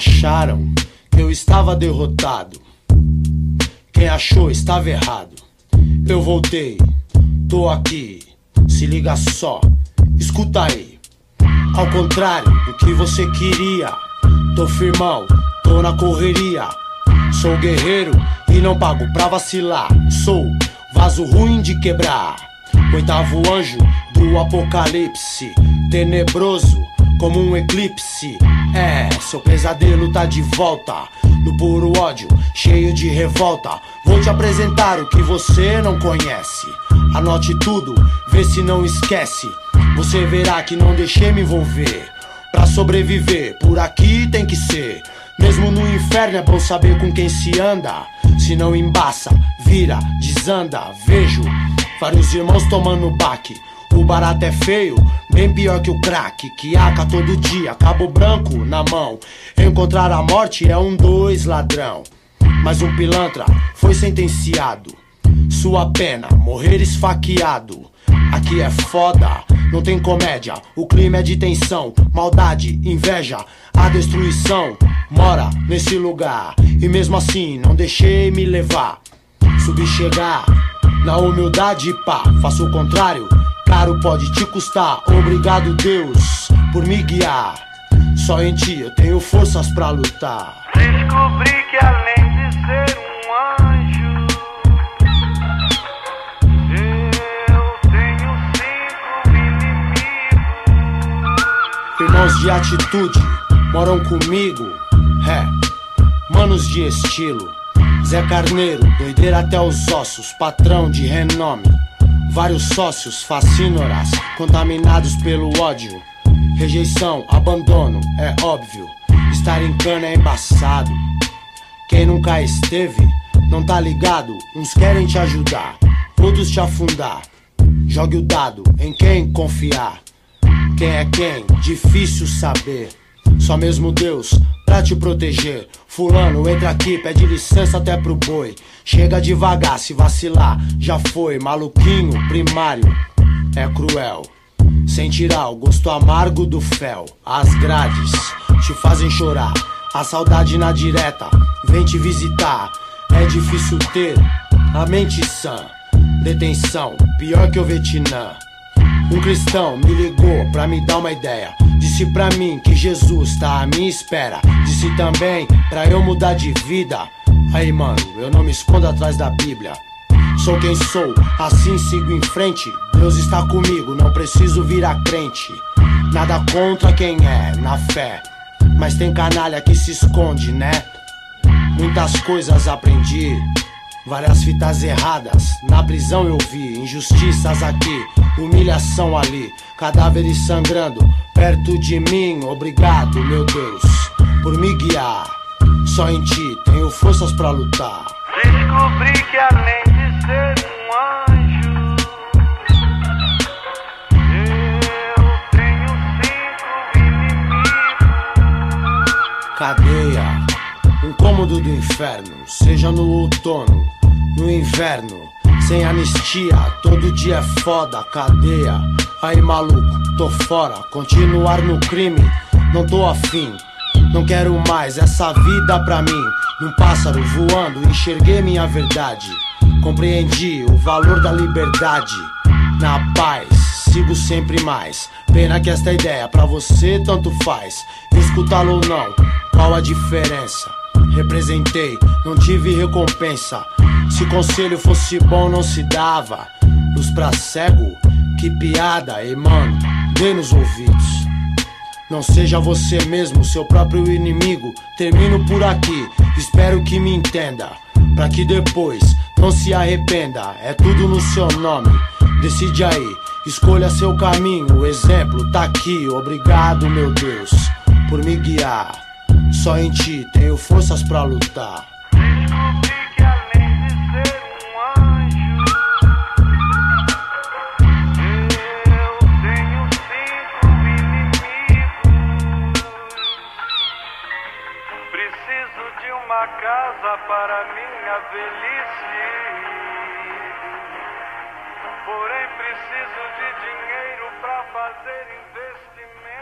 Acharam que eu estava derrotado. Quem achou estava errado. Eu voltei, tô aqui. Se liga só, escuta aí. Ao contrário do que você queria, tô firmão, tô na correria. Sou guerreiro e não pago pra vacilar. Sou vaso ruim de quebrar, oitavo anjo do apocalipse, tenebroso como um eclipse. Seu pesadelo tá de volta, no puro ódio, cheio de revolta. Vou te apresentar o que você não conhece. Anote tudo, vê se não esquece. Você verá que não deixei me envolver. Pra sobreviver, por aqui tem que ser. Mesmo no inferno é bom saber com quem se anda. Se não embaça, vira, desanda. Vejo vários irmãos tomando baque. O barato é feio, bem pior que o crack. Que aca todo dia, cabo branco na mão. Encontrar a morte é 2 ladrão. Mas um pilantra foi sentenciado. Sua pena, morrer esfaqueado. Aqui é foda, não tem comédia. O clima é de tensão, maldade, inveja. A destruição mora nesse lugar. E mesmo assim não deixei me levar. Subi chegar na humildade, pá. Faço o contrário, caro pode te custar. Obrigado Deus por me guiar. Só em ti eu tenho forças pra lutar. Descobri que além de ser um anjo, eu tenho 5 inimigos. Irmãos de atitude moram comigo, manos de estilo. Zé Carneiro, doideira até os ossos, patrão de renome. Vários sócios fascínoras, contaminados pelo ódio. Rejeição, abandono, é óbvio. Estar em cana é embaçado. Quem nunca esteve, não tá ligado. Uns querem te ajudar, outros te afundar. Jogue o dado em quem confiar. Quem é quem? Difícil saber. Só mesmo Deus pra te proteger. Fulano, entra aqui, pede licença até pro boi. Chega devagar, se vacilar, já foi. Maluquinho, primário, é cruel. Sem tirar o gosto amargo do fel. As grades te fazem chorar. A saudade na direta vem te visitar. É difícil ter a mente sã. Detenção, pior que o Vietnã. Um cristão me ligou pra me dar uma ideia. Disse pra mim que Jesus tá à minha espera. Disse também pra eu mudar de vida. Aí mano, eu não me escondo atrás da Bíblia. Sou quem sou, assim sigo em frente. Deus está comigo, não preciso virar crente. Nada contra quem é, na fé. Mas tem canalha que se esconde, né? Muitas coisas aprendi, várias fitas erradas. Na prisão eu vi injustiças aqui, humilhação ali, cadáveres sangrando perto de mim. Obrigado, meu Deus, por me guiar. Só em ti tenho forças pra lutar. Descobri que além de ser um anjo, eu tenho 5 inimigos. Cadeia, um cômodo do inferno. Seja no outono, no inverno. Sem anistia, todo dia é foda. Cadeia, aí maluco, tô fora. Continuar no crime, não tô afim. Não quero mais essa vida pra mim. Num pássaro voando, enxerguei minha verdade. Compreendi o valor da liberdade. Na paz, sigo sempre mais. Pena que esta ideia pra você tanto faz. Escutá-lo ou não, qual a diferença? Representei, não tive recompensa. Se conselho fosse bom não se dava. Luz pra cego, que piada. E mano, dê nos ouvidos. Não seja você mesmo, seu próprio inimigo. Termino por aqui, espero que me entenda. Pra que depois não se arrependa. É tudo no seu nome, decide aí. Escolha seu caminho, o exemplo tá aqui. Obrigado, meu Deus, por me guiar. Só em ti tenho forças pra lutar. Descobri que além de ser um anjo, eu tenho 5 inimigos. Preciso de uma casa para minha velhice, porém preciso de dinheiro para fazer investimento.